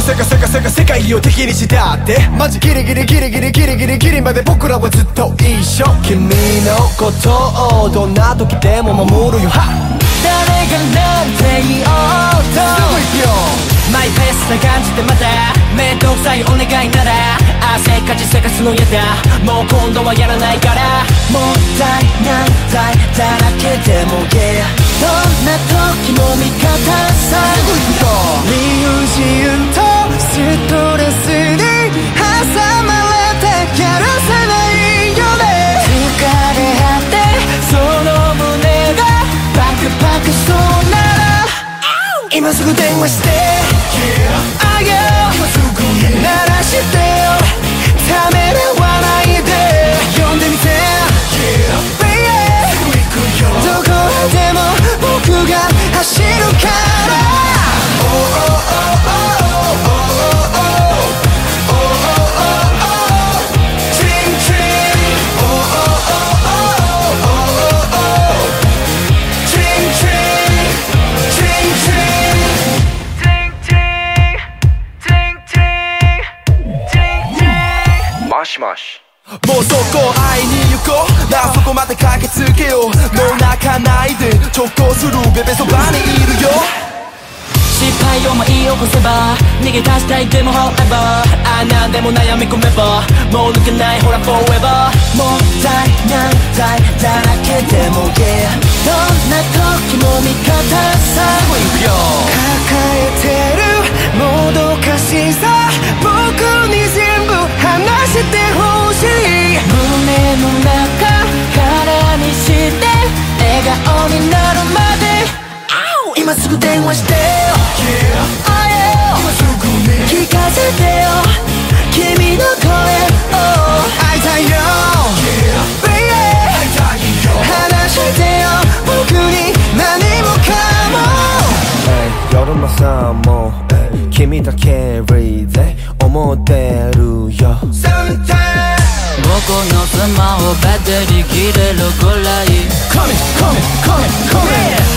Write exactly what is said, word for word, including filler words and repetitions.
世界世界世界世界を敵にしたってマジギリギリギリギリギリギリギリまで僕らはずっと一緒君のことをどんな時でも守るよは誰がなんて言おうとすぐ行くよマイペースな感じでまた面倒くさいお願いなら汗かじせかすのやだもう今度はやらないからもったいないだらけでも Yeah どんな時も味方さすぐ行くよ理不尽とストレスに挟まれてやらせないよね疲れ果てその胸がパクパクそうなら今すぐ電話して Yeah あげよう今すぐね鳴らしてよためらわないで呼んでみて Yeah Baby すぐ行くよどこへでも僕が走るから Oh oh oh oh oh oh oh oh oh Ching ching Oh oh oh oh oh oh Ching ching Ching ching Ting ting Ting ting Ting ting マシマシもうそこ会いに行こうなあそこまで駆けつけようもう泣かないで直行するベベそばにいるよ失敗を舞い起こせば逃げ出したいでも However あなんでも悩み込めばもう抜けないほら Forever もったいないだらけでも Yeah どんな時も味方さすぐ行くよ抱えてるもどかしさ僕に全部話してほしい胸の中空にして笑顔になるまで今すぐ電話してよ Yeah あえよ今すぐね聞かせてよ君の声を会いたいよ Yeah Baby 会いたいよ話してよ僕に何もかも夜のさも君だけリで思ってるよ僕のスマホバッテリー切れるくらい Come in, come in, come in, come in